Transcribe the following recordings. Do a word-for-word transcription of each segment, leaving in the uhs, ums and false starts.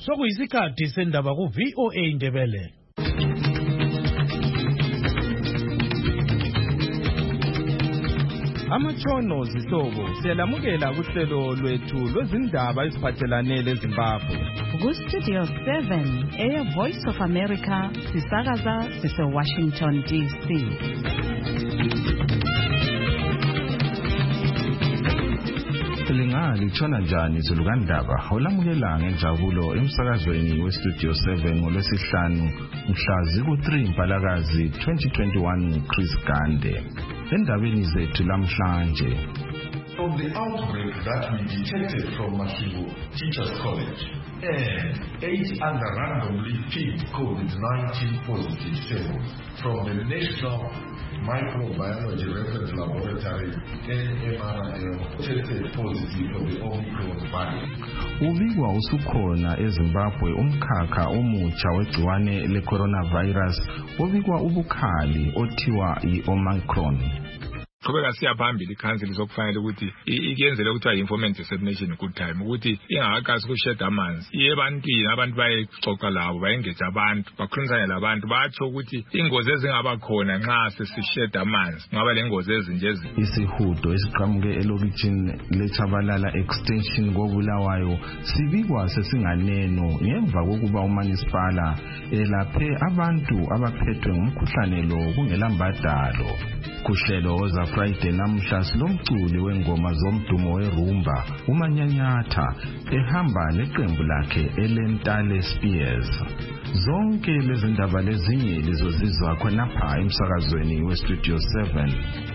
Sokuyisikhathi sendaba ku V O A Indebele. Amatshono zihlobo siyalamukela kuhlelo lwethu lwezindaba eziphathelane leZimbabwe. Ku Studio seven, Air Voice of America, sisakaza sise Washington D C. Lingali tshona njani izulu kandaba olamukela ngenjabulo emsakazweni we Studio seven ngolwesihlanu mhla ziku three Mpalakazi twenty twenty-one. Chris Gande endabeni zethu lamhlanje. From the outbreak that we detected from Mashibu Teachers College and eight other randomly picked COVID nineteen positive samples from the National Microbiology Reference Laboratory N M R L tested positive for the Omicron variant. Ubikwa usukhona eZimbabwe umkhakha omutsha wegciwane le-coronavirus ubikwa ubukhali othiwa i-Omicron. Qhubeka siya phambili ikhansili sokufanele ukuthi ikenzele ukuthi information dissemination good time ukuthi ingakasi kusheda amanzi yebantwini abantu bayexoxa labo bayengeje abantu bakhulumisana labantu batsho ukuthi ingozi ezingaba khona nxa sesisheda amanzi ngaba lengozi ezinje ezinje. Isihudo esiqhamuke elokitshini leChabalala extension koBulawayo sibikwa sesinganeno ngemva kokuba uManisipala elaphe abantu abaphethwe ngumkhuhlane lo kungelambadalo. Kuhlelo za Friday namhla silomculi wengoma zomdumo weRumba uManyanyatha ehamba neqembu lakhe eLentale Spears. Zonke lezi ndaba lezinye lizozizwa khonapha emsakazweni we Studio seven.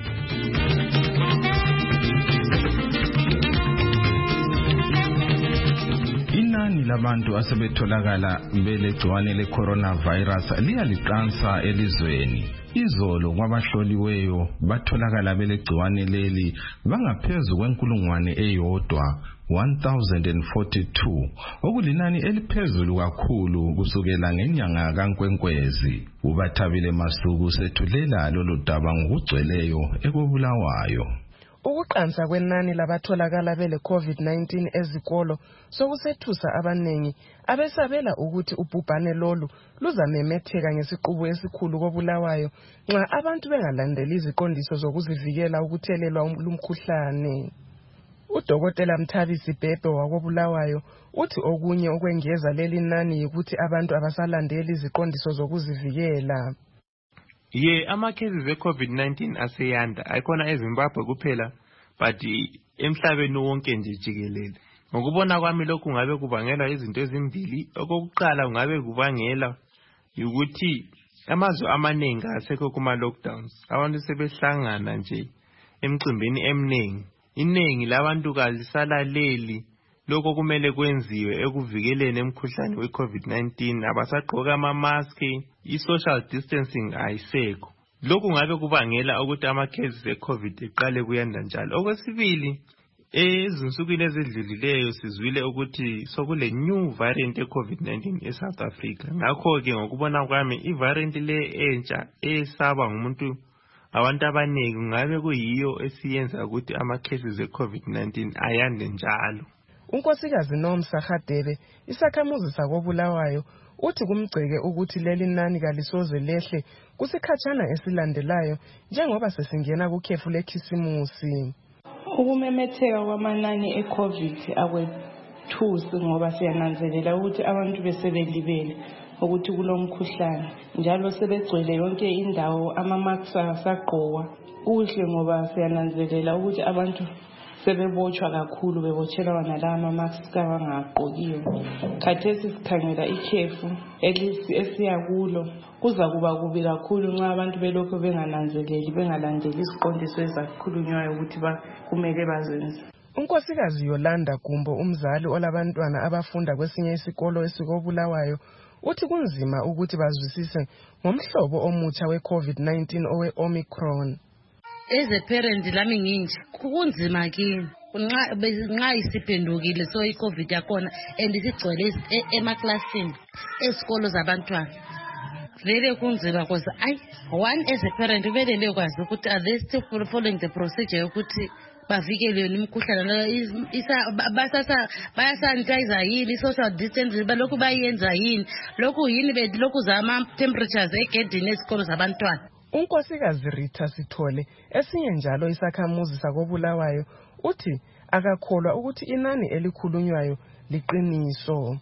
Inani labantu asebetholakala belegciwane le-coronavirus liyaliqansa elizweni. Izolo kwabahloliweyo batholakala belegciwane leli bangaphezu kwenkulungwane eyodwa one thousand forty-two okulinani eliphezulu kakhulu kusukela ngenyanga kaNkwenkwezi. Ubathabile Masuku sethulela lolu daba ngokugcweleyo ekoBulawayo. Ukuqansa kwenani labatholakala bele COVID nineteen ezikolo sokusethusa abanengi abesabela ukuthi ubhubhane lolu luzamemetheka ngesiqubu esikhulu koBulawayo nxa abantu bengalandeli iziqondiso zokuzivikela ukuthelelwa umkhuhlane. Udokotela Mthabisi Bhebhe wakoBulawayo uthi okunye okwengeza leli nani ukuthi abantu abasalandeli iziqondiso zokuzivikela. Ye ama cases e COVID nineteen aseyanda ayikona eZimbabwe kuphela but emhlabeni wonke nje jikelele. Ngokubona kwami lokhu ngabe kubangelwa izinto ezimbili. Okokuqala ngabe kubangela ukuthi amazwe amaningi asekho kuma lockdowns. Abantu sebehlangana nje emcimbini eminingi. Iningi labantu kalisalaleli lokho kumele kwenziwe ekuvikeleni emkhuhlane we COVID nineteen. Abasagqoka ama mask, i-social distancing ayisekho. Lokhu ngabe kubangela ukuthi ama cases e-COVID eqale kuyanda njalo. Okwesibili, ezinsukwini ezidlulileyo sizwile ukuthi sokule new variant e-COVID nineteen e-South Africa. Ngakho ke ngokubona kwami i-variant le entsha esaba ngumuntu abantu abaningi ngabe kuyiyo esiyenza ukuthi ama cases e-COVID nineteen ayande njalo. Unkosikazi Nomsa Hadebe isakhamuzi sakoBulawayo uthi kumgceke ukuthi leli nani kalisoze lehle kusikhatshana esilandelayo njengoba sesingena kukhefu lekhisimusi. Ukumemetheka kwamanani eCovid akwethusi ngoba siyananzelela ukuthi abantu besebelibele ukuthi kulomkhuhlane njalo sebegcwele yonke indawo ama-masks asagqokwa. Kuhle ngoba siyananzelela ukuthi abantu sebebotshwa kakhulu bebotshelwa wona la ama-masks abangagqokiyo. Khathesi sikhangela ikhefu esiya kulo kuza kuba kubi kakhulu nxa abantu belokho bengananzeleli bengalandeli isiqondiso ezakhulunywayo ukuthi kumele bazenze. Unkosikazi Yolanda Gumbo umzali olabantwana abafunda kwesinye isikolo esikoBulawayo uthi kunzima ukuthi bazwisise ngomhlobo omutsha we-COVID nineteen owe-Omicron. As a parent lami nginje kunzima kimi nxa nxa isiphendukile so iCovid yakona and isigcwele emaklasini esikolo zabantwana vele kunzima because I one as a parent vele lekwazi ukuthi are they still following the procedure ukuthi bavikele yona imikhuhlane basasa bayasanitize yini social distance balokhu bayenza yini lokhu yini bethi lokhu zama temperatures egedini esikolo zabantwana. Unkosikazi Rita Sithole esinye njalo isakhamuzi sakobulawayo uthi akakholwa ukuthi inani elikhulunywayo liqiniso.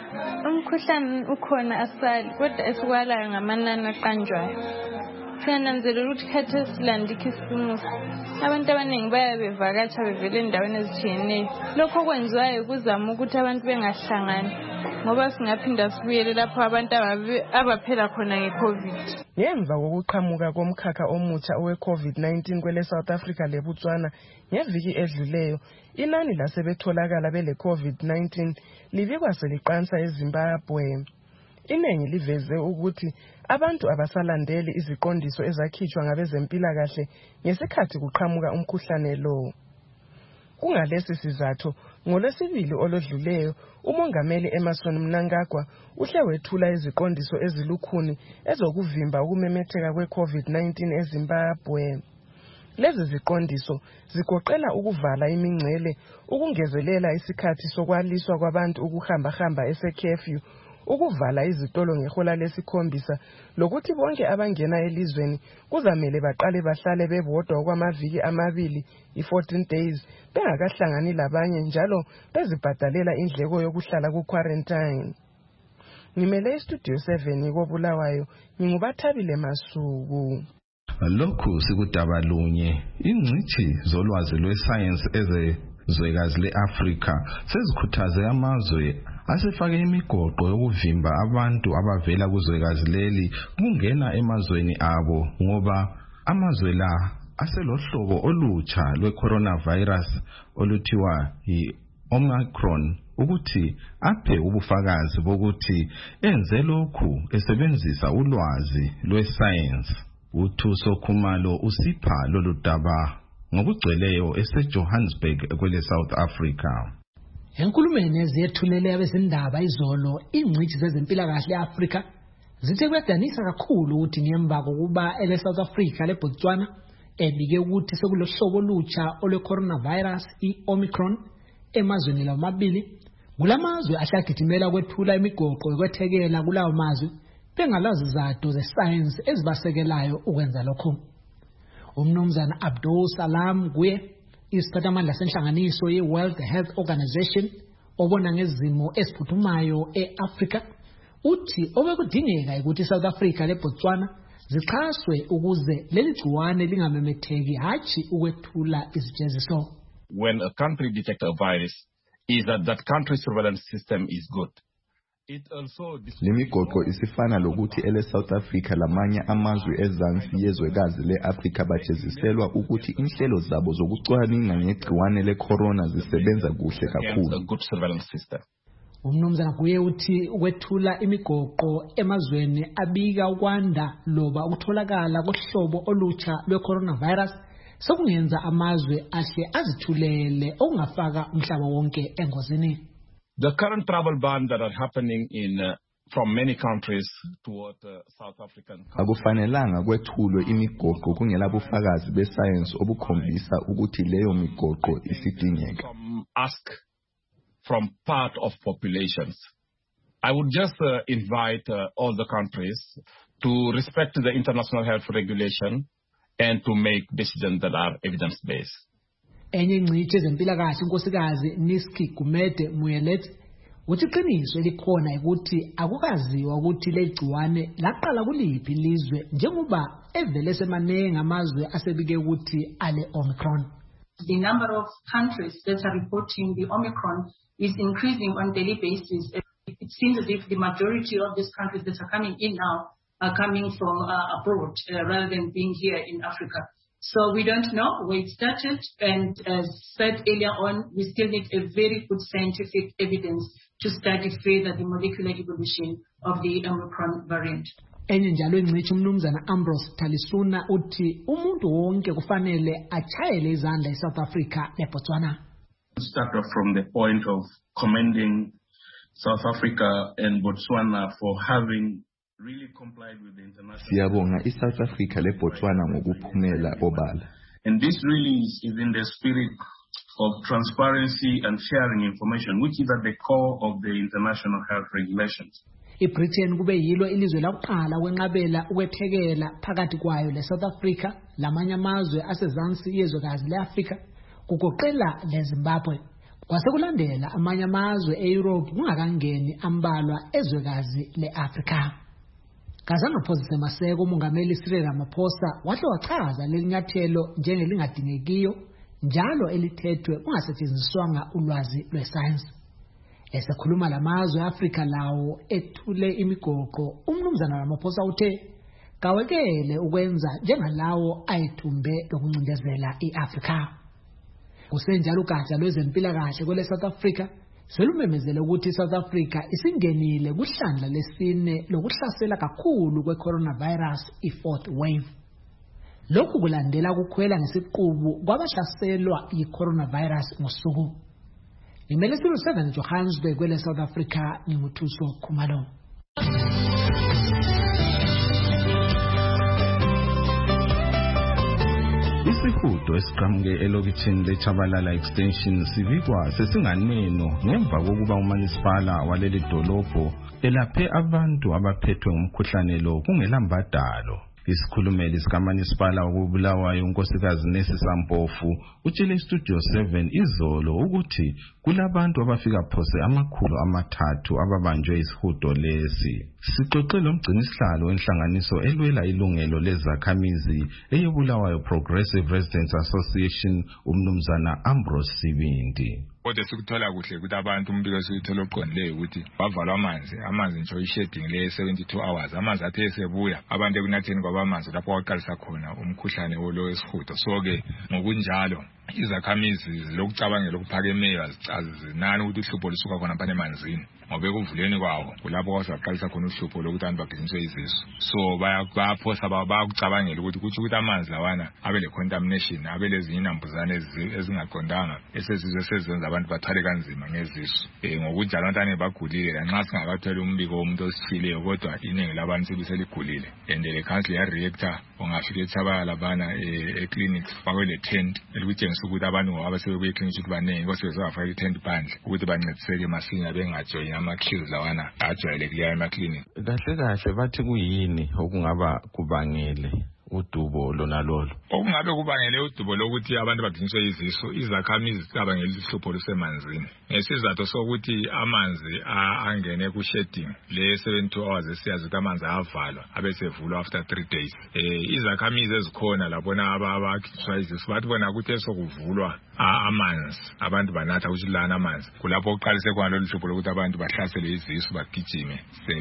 Umkhuhlane ukhona asali kodwa esikwalayo ngamanani aqanjwayo. Siyananzelela ukuthi khathesi silandikho isimo. Abantu abaningi bayabevakatsha bevele endaweni ezitshiyeneyo. Lokho kwenziwayo kuzama ukuthi abantu bengahlangani ngoba singaphinda sibuyele lapho abantu abaphela khona ngeCovid. Ngemva kokuqhamuka komkhakha omutsha owe-COVID nineteen kwele South Africa leBotswana ngeviki edluleyo, inani lasebetholakala bele COVID nineteen libikwa seliqansa eZimbabwe. Iningi liveze ukuthi abantu abasalandeli iziqondiso ezakhitshwa ngabezempilakahle ngesikhathi kuqhamuka umkhuhlane lo. Kungalesi sizathu, ngolwesibili olodluleyo, umongameli Emmerson Mnangagwa uhle wethula iziqondiso ezilukhuni ezokuvimba ukumemetheka kwe-COVID nineteen eZimbabwe. Lezi ziqondiso zigoqela ukuvala imingcele, ukungezelela isikhathi sokwaliswa kwabantu ukuhamba-hamba ese-curfew, ukuvala izitolo ngehola lesikhombisa, lokuthi bonke abangena elizweni kuzamele baqale bahlale bebodwa okwamaviki amabili i-fourteen days bengakahlangani labanye njalo bezibhadalela indleko yokuhlala ku-quarantine. Ngimele iStudio seven kobulawayo, ngingubathabile Masuku. Lokhu sikudaba lunye, ingcithi zolwazi lwesayensi ezezwekazi le-Afrika sezikhuthaze amazwe asefake imigoqo yokuvimba abantu abavela kuzwekazi leli kungena emazweni abo ngoba amazwe la aselohlobo olutsha lwe-coronavirus oluthiwa yi-Omicron ukuthi aphe ubufakazi bokuthi enze lokhu esebenzisa ulwazi lwesayensi. Uthuso Khumalo usipha lolu daba ngokugcweleyo eseJohannesburg kwele South Africa. Enkulumeni ezethulele abezindaba izolo, ingcithi zezempilakahle eAfrika zithe kuyadanisa kakhulu ukuthi ngemva kokuba ele South Africa leBotswana ebike ukuthi sekulohlobo olutsha olwe-coronavirus i-Omicron emazweni lamabili, kulamazwe ahlagithimela kwethula imigoqo yokwethekela kulawo mazwe bengalazi zato zesayensi ezibasekelayo ukwenza lokho. Umnumzana Abdul Salam kuye isiphathamandla senhlanganiso ye-World Health Organization obona ngezimo esiphuthumayo e-Afrika uthi obekudingeka ukuthi iSouth Africa leBotswana zixhaswe ukuze leli gciwane lingamemetheki hatshi ukwethula izijeziso. When a country detects a virus, is that that country's surveillance system is good. Lemigoqo isifana lokuthi ele South Africa lamanye amazwe ezansi yezwekazi le-Afrika bajeziselwa ukuthi inhlelo zabo zokucwaninga ngegciwane le-corona zisebenza kuhle kakhulu. Umnumzana kuye uthi ukwethula imigoqo emazweni abika ukwanda loba ukutholakala kohlobo olutsha lwe-coronavirus sokungenza amazwe ahle azithulele okungafaka umhlaba wonke engozini. The current travel ban that are happening in uh, from many countries toward uh, South African. Akufanelanga kwethulwe imigoqo kungela bufakazi besayensi obukhombisa ukuthi leyo migoqo isidingeka. Ask from part of populations. I would just uh, invite uh, all the countries to respect the international health regulation and to make decisions that are evidence-based. Enye ingcithi ezempilakahle unkosikazi Niski Gumede Muyelet uthi iqiniso elikhona ukuthi akukaziwa ukuthi legciwane laqala kuliphi ilizwe njengoba evele semanenge amazwe asebike ukuthi ale Omicron. The number of countries that are reporting the Omicron is increasing on daily basis. It seems as if the majority of these countries that are coming in now are coming from uh, abroad uh, rather than being here in Africa. So we don't know where it started, and as said earlier on, we still need a very good scientific evidence to study further the molecular evolution of the Omicron variant. Enye njalo ingcithi umnumzana Ambrose Talisuna uthi umuntu wonke kufanele achayele izandla eSouth Africa neBotswana. Start off from the point of commending South Africa and Botswana for having really complied with the international. Siyabonga iSouth Africa leBotswana ngokuphumela obala. And this really is, is in the spirit of transparency and sharing information, which is at the core of the international health regulations. iBritain kube yilo ilizwe lakuqala kwenqabela ukwethekela phakathi kwayo leSouth Africa lamanye amazwe asezansi yezwekazi leAfrika kugoqela leZimbabwe. Kwasekulandela amanye amazwe eEurope kungakangeni ambalwa ezwekazi leAfrika. Kazana Phosise Maseko umongameli Cyril Ramaphosa wahle wachaza lelinyathelo njengelingadingekiyo njalo elithethwe kungasetshenziswanga ulwazi lwesayensi. Esekhuluma lamazwe eAfrika lawo ethule imigoqo, umnumzana Ramaphosa uthe kawekele ukwenza njengalawo ayithumbe lokuncindezela iAfrika. Kusenjalo ugatsha lwezempilakahle kwele South Africa selumemezele ukuthi iSouth Africa isingenile kuhlandla lesine lokuhlasela kakhulu kweCoronavirus i-fourth wave. Lokhu kulandela ukukhwela ngesiqubu kwabahlaselwa yiCoronavirus ngosuku. Ngimele silo seven Johannesburg kwele South Africa ngimuthuso Khumalo. Isihudo esiqhamuke elokitshini leChabalala extension sivikwa sesinganeno ngemva kokuba uManisipala waleli dolobho elaphe abantu abaphethwe ngumkhuhlane lo kungelambadalo. Isikhulumeli sikaManisipala wokubulawayo unkosikazi Nesi Sampofu utshele iStudio seven izolo ukuthi kulabantu abafika phose amakhulu amathathu ababanjwe isihudo lesi. Sixoxele umgcinisihlalo wenhlanganiso elwela ilungelo lezakhamizi eyebulawayo Progressive Residents Association umnumzana Ambrose Sibindi. Kodwa sikuthola kuhle ukuthi abantu umbiko sikuthola oqondileyo ukuthi bavalwa amanzi amanzi nje isheding le seventy-two hours amanzi athe esebuya abantu ekunatheni kwabamanzi lapho waqalisa khona umkhuhlane wolo wesihudo. So ke ngokunjalo izakhamizi zilokucabangela ukuphakemeyo azinani ukuthi uhlupho lisuka khona phana emanzini ngoba ekuvuleni kwawo kulapho kwasaqalisa khona uhlupho lokuthi abantu bagijinyiswe izisu. So bayaphosa bayakucabangela ukuthi kuthi ukuthi amanzi lawana abe le contamination abe lezinye inambuzane ezingaqondanga esezizwe sezenza abantu bathwale kanzima ngezisu. Eh ngokunjalo abantu bagulile lanxa singakathwala umbiko womuntu osithileyo kodwa iningi labantu sebeseligulile and le council ya reactor ongafika eThabala labana e clinic fakwe le tent elikuthi ukuthi abantu abasebebuye eclinic ukuthi baningi kwasebezafaka i-tent phandle ukuthi bancediseke masinya bengajoyini ama-queues lawana ajwayelekileyo ema-clinic. Kahle kahle bathi kuyini okungaba kubangele udubo lona lolo? Okungabe kubangele udubo lokuthi abantu bagijinyiswe izisu izakhamizi zicabangela ihlupho lusemanzini ngesizathu sokuthi amanzi angene ku-shedding le seventy-two hours esiyazi ukuthi amanzi ayavalwa abesevulwa after three days. Eh izakhamizi ezikhona labona abagijinyiswa izisu bathi bona ukuthi esokuvulwa amanzi abantu banatha ukuthi lana amanzi kulapho oqalise khona lolu hlupho lokuthi abantu bahlasele izisu bagijime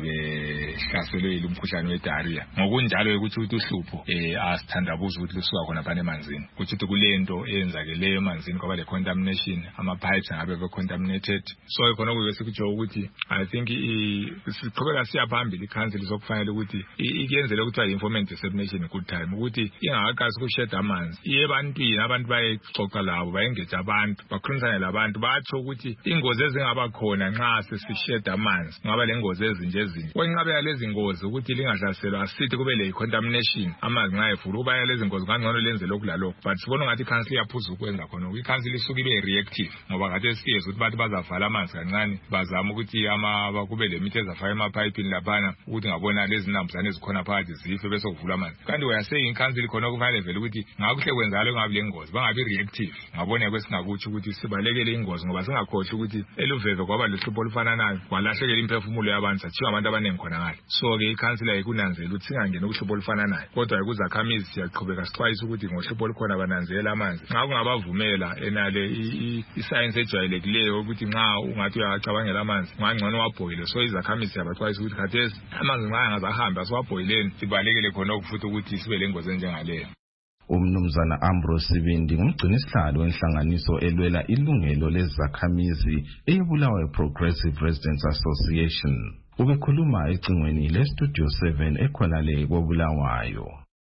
sebehlaselwe yilumkhuhlane we-diarrhea. Ngokunjalo ukuthi ukuthi uhlupho eh asithandabuza ukuthi lusuka khona phana emanzini ukuthi kulento eyenzakeleyo emanzini ngoba le contamination ama pipes ngabe be contaminated. So khona kube sikutsho ukuthi I think siqhubeka siyaphambili council sokufanele ukuthi ikenzele ukuthi information dissemination good time ukuthi ingakaqasi kusheda amanzi yebantwini abantu bayexoxa labo bayengeja abantu bakhulumisana labantu batsho ukuthi ingozi ezingaba khona nxa sesisheda amanzi ngaba lengozi ezinje ezinje kwenqabela lezi ngozi ukuthi lingahlaselwa asithi kube le contamination amanzi nxa efuna ukuba lezi ngozi kangcono lenze lokhu lalokho. But sibona ngathi council yaphuza ukwenza khona i-council isuke ibe reactive ngoba kade siyeza ukuthi bathi bazavala amanzi kancane bazama ukuthi ama bakube le mithi ezafaka emapipini laphana ukuthi ngabona lezi nambuzane ezikhona phakathi zife bese kuvula amanzi. Kanti uyase i-council khona kufanele vele ukuthi ngakuhle kwenzalo ngabe le ngozi bangabi reactive ngabona kwesingakuthi ukuthi sibalekele ingozi ngoba singakhohle ukuthi eluveve kwaba lehlupho olufananayo kwalahlekela imphefumulo yabantu sathiwa abantu abaningi khona ngale. So ke i-council ayikunanzela ukuthi singangena kuhlupho olufananayo kodwa ukuzakhamizi siyaqhubeka sixwayisa ukuthi ngohlupho olukhona bananzela amanzi nxa kungabavumela enale i-science ejwayelekileyo ukuthi nxa ungathi uyacabangela amanzi ngangcono wabhoyile. So izakhamizi yabaxwayisa ukuthi khathesi amanzi nxa angazahambe asiwabhoyileni sibalekele khona okufuthi ukuthi sibe lengozi enjengaleyo. Umnumzana Ambrose Sibindi ngumgcinisihlalo wenhlanganiso elwela ilungelo lezakhamizi eyebulawayo Progressive Residents Association. Ubekhuluma ecingweni leStudio seven ekhona le kobulawayo.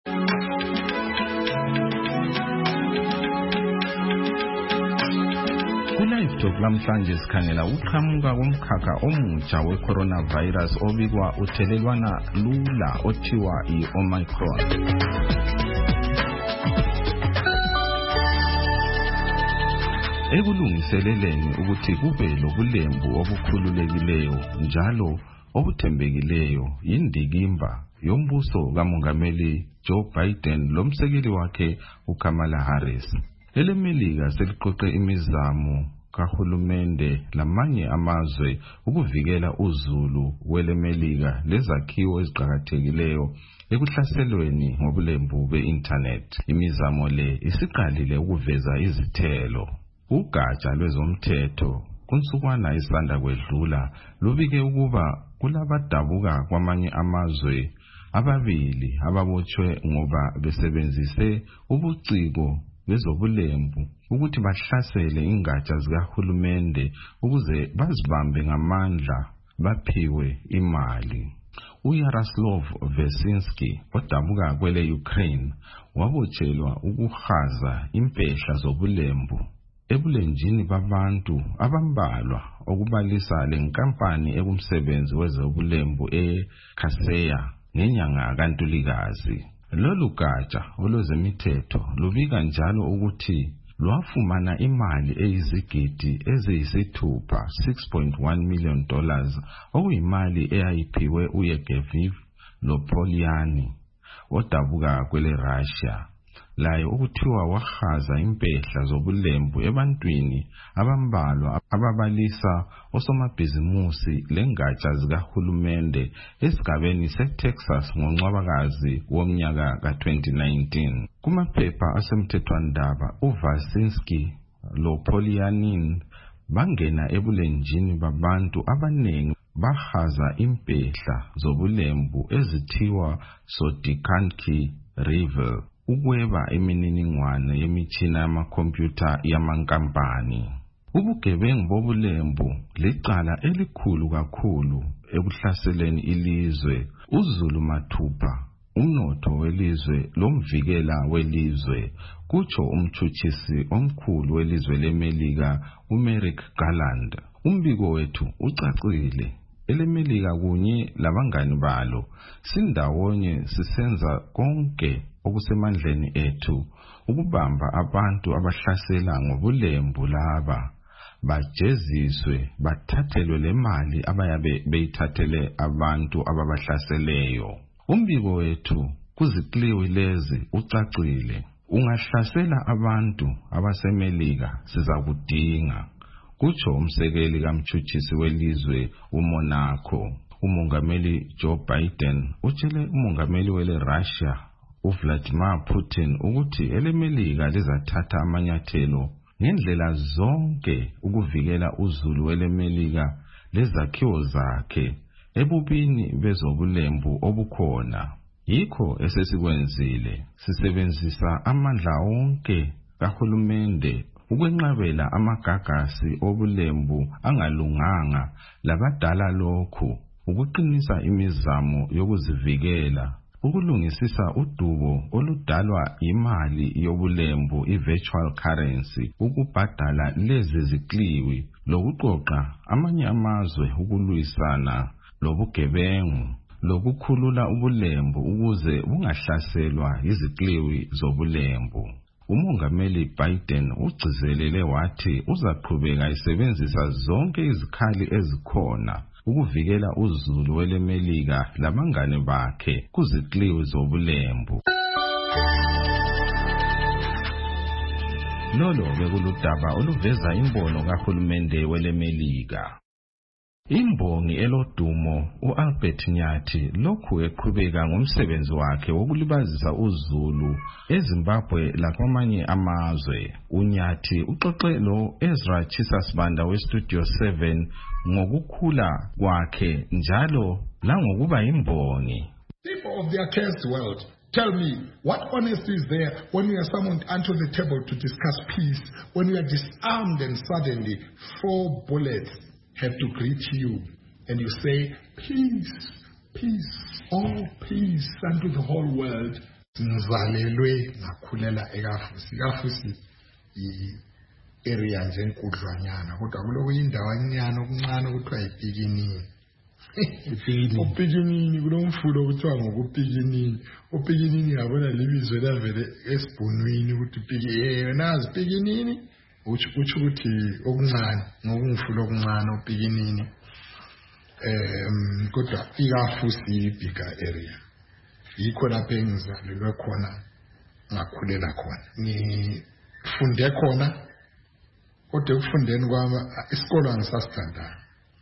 Kulive Talk namhlanje sikhangela uqhamuka komkhakha omutsha we-coronavirus obikwa uthelelwana lula othiwa i-Omicron. ekulungiseleleni ukuthi kube lobulembu obukhululekileyo njalo obuthembekileyo yindikimba yombuso kamongameli Joe Biden lomsekeli wakhe uKamala Harris. EleMelika seliqoqe imizamo kahulumende lamanye amazwe ukuvikela uzulu weleMelika lezakhiwo eziqhakathekileyo ekuhlaselweni ngobulembu be-internet. Imizamo le isiqalile ukuveza izithelo. Ugatsha lwezomthetho kunsukwana isanda kwedlula lubike ukuba kulabadabuka kwamanye amazwe ababili ababotshwe ngoba besebenzise ubuciko bezobulembu ukuthi bahlasele ingatsha zikahulumende ukuze bazibambe ngamandla baphiwe imali. uYaroslav Vesinski odabuka kwele Ukraine wabotshelwa ukuhaza impehla zobulembu ebulenjini babantu abambalwa okubalisa lenkampani ekumsebenzi wezobulembu eKaseya ngenyanga kaNtulikazi. Lolu gatsha olwezemithetho lubika njalo ukuthi lwafumana imali eyizigidi eziyisithupha six point one million dollars okuyimali eyayiphiwe uYevgeny Lopoliani odabuka kwele Russia. Laye ukuthiwa wahaza impehla zobulembu ebantwini abambalwa ababalisa osomabhizimusi lengatsha zikahulumende esigabeni seTexas ngoNcwabakazi womnyaka ka twenty nineteen. Kumaphepha asemthethwandaba uVasinski loPolianin bangena ebulenjini babantu abanengi bahaza impehla zobulembu ezithiwa Sodikanki River ukweba imininingwane yemitshina yamakhompyutha yamankampani. Ubugebengu bobulembu licala elikhulu kakhulu ekuhlaseleni ilizwe, uzulu mathupha, umnotho welizwe lomvikela welizwe, kutsho umtshutshisi omkhulu welizwe leMelika uMerrick Garland. Umbiko wethu ucacile. EleMelika kunye labangani balo sindawonye sisenza konke okusemandleni ethu ukubamba abantu abahlasela ngobulembu laba bajeziswe bathathelwe le mali abayabe beyithathele abantu ababahlaseleyo. Umbiko wethu kuzikliwi lezi ucacile. Ungahlasela abantu abaseMelika sizakudinga, kutsho umsekeli kamtshutshisi welizwe uMonaco. Umongameli Joe Biden utshele umongameli wele Russia uVladimir Putin ukuthi eleMelika lizathatha amanyathelo ngendlela zonke ukuvikela uzulu weleMelika lezakhiwo zakhe ebubini bezobulembu obukhona. Yikho esesikwenzile sisebenzisa amandla onke kahulumende ukwenqabela amagagasi obulembu angalunganga labadala lokhu, ukuqinisa imizamo yokuzivikela, ukulungisisa udubo oludalwa imali yobulembu i-virtual currency, ukubhadala lezi zikliwi lokuqoqa amanye amazwe ukulwisana lobugebengu lokukhulula ubulembu ukuze bungahlaselwa izikliwi zobulembu. Umongameli Biden ugcizelele wathi uzaqhubeka isebenzisa zonke izikhali ezikhona ukuvikela uzulu weleMelika labangane bakhe kuzikliwi zobulembu. Lolo bekuludaba oluveza imbono kahulumende weleMelika. Imbongi elodumo uAlbert Nyathi lokhu eqhubeka ngomsebenzi wakhe wokulibazisa uzulu eZimbabwe lakwamanye amazwe. UNyathi uxoxe lo Ezra Chisasbanda weStudio seven ngokukhula kwakhe njalo langokuba imbongi. People of the accursed world, tell me, what honesty is there when we are summoned unto the table to discuss peace, when we are disarmed and suddenly four bullets have to greet you, and you say, peace, peace, oh peace unto the whole world. Ngizalelwe ngakhulela eKafusi. iKafusi i-area nje enkudlwanyana, kodwa kulo kuyindawanyana okuncane okuthiwa yiPikinini. uPikinini kunomfulo okuthiwa ngokuPikinini. uPikinini yabona libizo lavele esibhonweni ukuthi Pikinini, nazi Pikinini. uthi ukuthi okuncane ngokungifula okuncane opikinini em kodwa ikafusi bigger area yikho lapho engizalelwe khona ngakhulela khona ngifunde khona kodwa ukufundeni kwami isikole angisasithandanga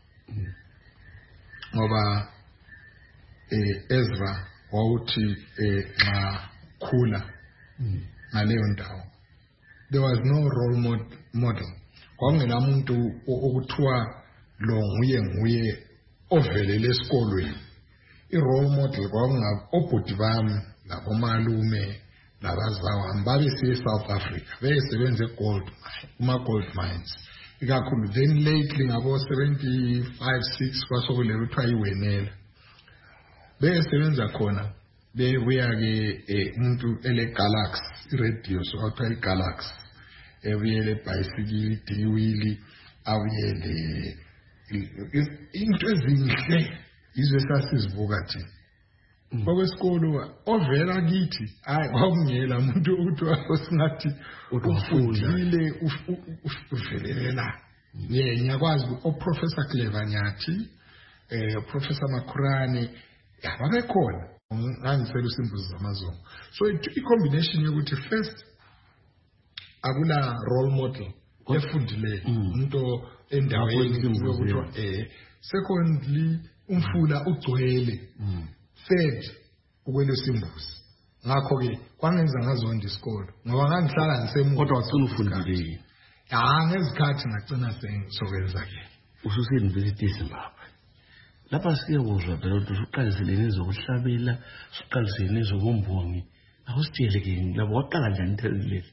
ngoba eh Ezra wawuthi eh nxa khula ngaleyo ndawo there was no role model kwangena umuntu okuthiwa lo nguye nguye ovelele esikolweni i-role model kwakungaba obhuti bami labomalume labazawami babesiye South Africa besebenze gold kuma gold mines ikakhulu then lately ngabo seventy-five six kwasokulela kuthiwa iwenela besebenza khona bebuya ke umuntu ele Galaxy radio so kuthiwa iGalaxy ebuyele bicycle diwili awuyele into ezinhle izwe sasizibuka thina okwesikolo ovela kithi hayi kwakungela umuntu ukuthi wasingathi ufundile uvelelela ye ngiyakwazi o Professor Clever Nyathi eh Professor Makhurane yababekhona ngangisela usimbuzi zamazongo so i combination yokuthi first akula role model efundile umuntu endaweni yokuthi eh secondly umfula ugcwele third ukwelo simbuzi ngakho ke kwangenza ngazonda isikolo ngoba ngangihlala ngisemuntu kodwa wacina ufundile ya ngezikhathi ngacina sengisobenza ke ususiye university eZimbabwe lapha siyakuzwa phela ukuthi uqalisele nezokuhlabela uqalisele nezokumbongi akusitshele ke labo waqala njani thelile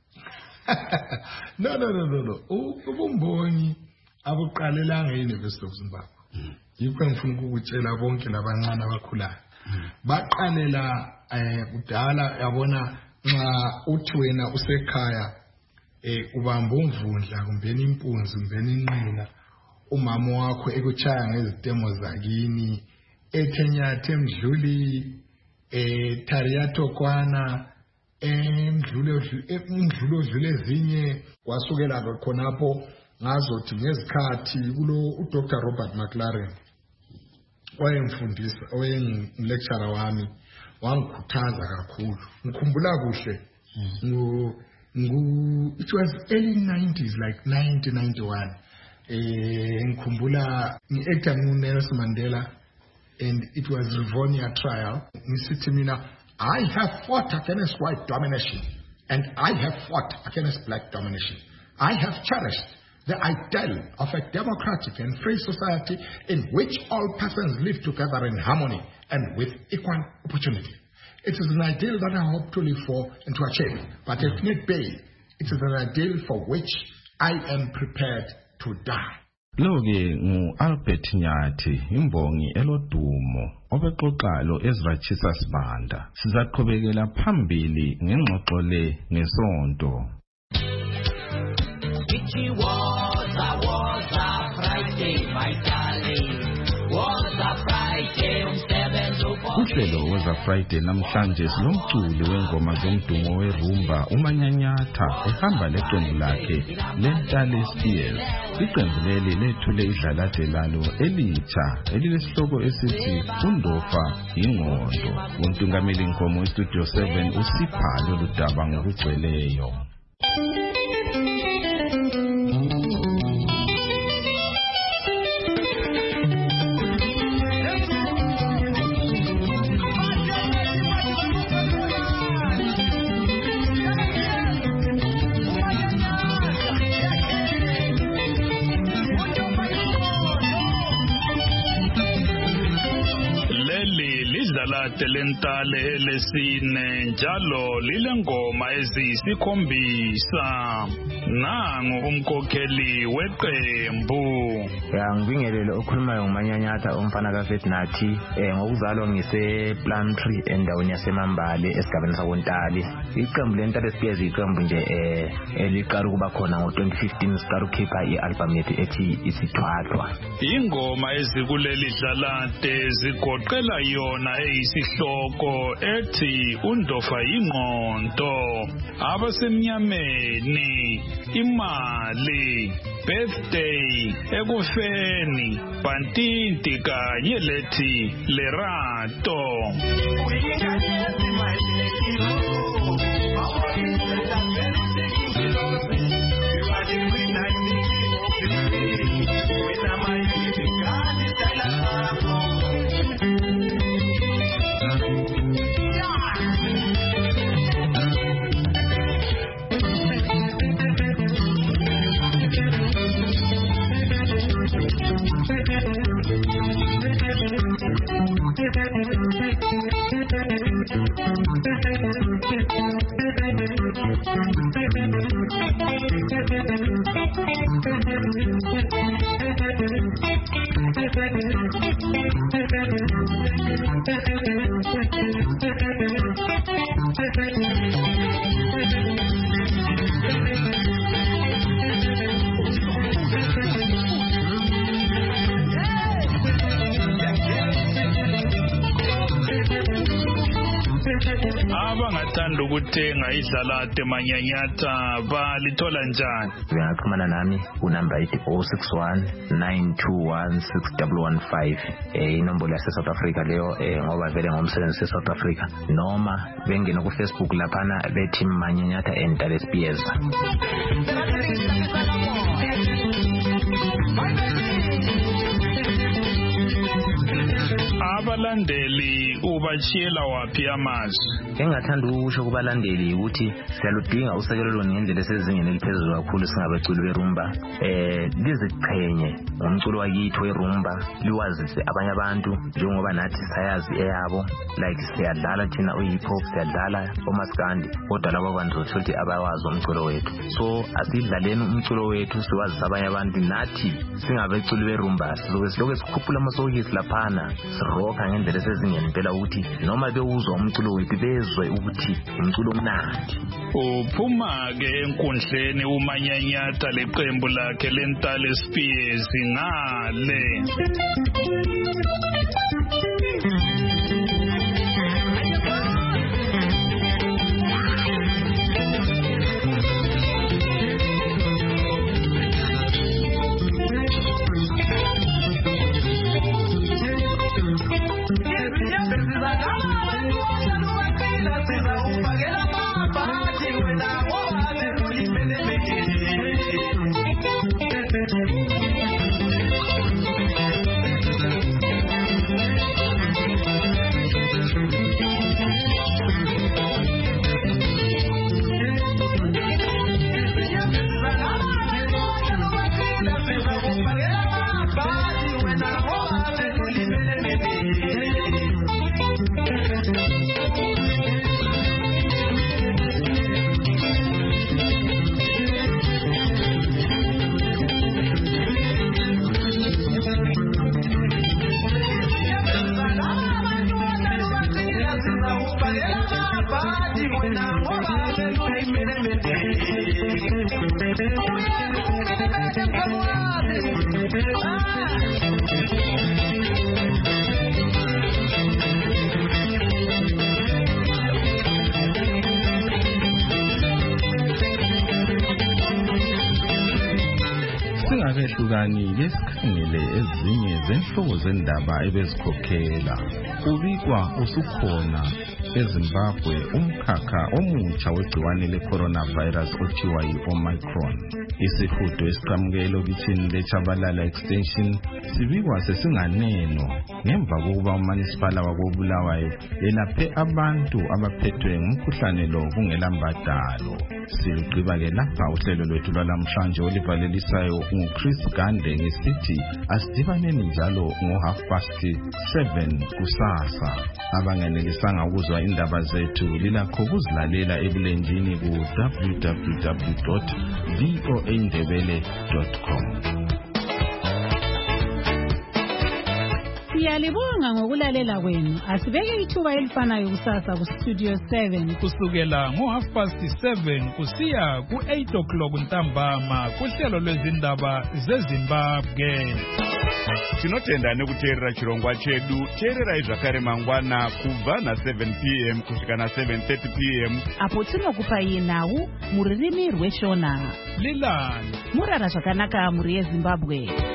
no no no no no ubumbongi abuqalelanga eUniversity of Zimbabwe yikho ngifuna ukukutshela bonke labancane abakhulayo baqalela eh kudala yabona nxa uthi wena usekhaya eh ubamba umvundla kumbeni impunzi kumbeni inqina umama wakho ekuchaya ngezitemo zakini ethenyathi emdluli eh Tariato kwana emdlule emdlulo dlule ezinye kwasukela khonapho ngazothi ngezikhathi kulo uDr Robert McLaren wayemfundisa oyengilecturer wami wangikhuthaza kakhulu ngikhumbula kuhle ngo ngu it was early nineties like nineteen ninety-one eh ngikhumbula ngiactor nguNelson Mandela and it was Rivonia trial ngisithi mina I have fought against white domination and I have fought against black domination. I have cherished the ideal of a democratic and free society in which all persons live together in harmony and with equal opportunity. It is an ideal that I hope to live for and to achieve, but if need be, it is an ideal for which I am prepared to die. Loke ngu Albert Nyathi imbongi elodumo obexoxa lo Ezra Chisa Sibanda sizaqhubekela phambili ngengxoxo le ngesonto. It was a was a Friday, my darling. Was a Friday umsebenzi upho. Uhlelo was a Friday namhlanje sinomculi wengoma zomdumo werumba uManyanyatha ehamba leqembu lakhe leNtale Steers. Iqembu leli lethule idlalade lalo elitsha elilesihloko esithi Undofa Ingqondo. Untungameli Nkomo Studio seven usipha lolu daba ngokugcweleyo. Telentale lesine njalo lilengoma eziyisikhombisa nangu umkhokheli weqembu. Ya ngibingelele okhulumayo nguManyanyatha umfana kaFetnathi eh ngokuzalwa ngise Plumtree endaweni yaseMambale esigabeni sakoNtali. Iqembu leNtale Spears iqembu nje eh eliqala ukuba khona ngo twenty fifteen siqala ukukhipha ialbum yethu ethi Isithwathwa. Ingoma ezikuleli dlalade zigoqela yona eyisihloko ethi Undofa Ingqondo. Abasemnyameni imali, birthday, ekufeni, Bantinti kanye lethi Lerato. Abangathanda ukuthenga idlalate manyanyata balithola njani? Bengaxhumana nami unumber ithi zero six one nine two one six one one five eh inombolo yase South Africa leyo eh ngoba vele ngomsebenzi se South Africa noma bengena ku Facebook laphana bethi manyanyata and Dale Spears. Abalandeli ubachiyela waphi amazwi? Engathanda ukusho kubalandeli ukuthi siyaludinga usekelo ngendlela esezingeni eliphezulu kakhulu singabeculi berumba eh liziqhenye ngomculo wakithi werumba liwazise abanye abantu njengoba nathi sayazi eyabo like siyadlala thina uhip hop siyadlala omaskandi kodwa labo abantu ukuthi abawazi umculo wethu so asidlaleni umculo wethu siwazi abanye abantu nathi singabeculi berumba sizobe siloke sikhuphula amasokisi laphana siroka ngendlela esezingeni impela ukuthi noma bewuzwa umculo wethu bezwe ukuthi umculo omnandi. Uphuma ke enkundleni umanyanyata leqembu lakhe leNtale Spears ngale. Singakehlukani lesikhangele ezinye zenhlobo zendaba ebezikhokhela ubikwa usukhona eZimbabwe umkhakha omutsha wegciwane le-coronavirus othiwa yi-Omicron. Isihudo esiqhamukelo kithini leChabalala Extension sibikwa sesinganeno ngemva kokuba uManisipala wakoBulawayo elaphe abantu abaphethwe ngumkhuhlane lo kungelambadalo. Siluqhiba ke lapha uhlelo lwethu lwalamhlanje olivalelisayo uChris Gande ngesithi asidibaneni njalo ngo-half past seven kusasa. Abangenelisanga ukuzwa indaba zethu lilakho ukuzilalela ebulenjini ku w w w dot voa ndebele dot com. Siyalibonga ngokulalela kwenu. Asibeke ithuba elifanayo kusasa ku Studio seven kusukela ngo half past seven kusiya ku eight o'clock ntambama kuhlelo lwezindaba zeZimbabwe. Tinotenda nekuteerera chirongwa chedu. Teererai zvakare mangwana kubva na seven p m kusvika na seven thirty p m apo tinokupai nhau muririmi rweshona. Lilani Murara zvakanaka muri yeZimbabwe.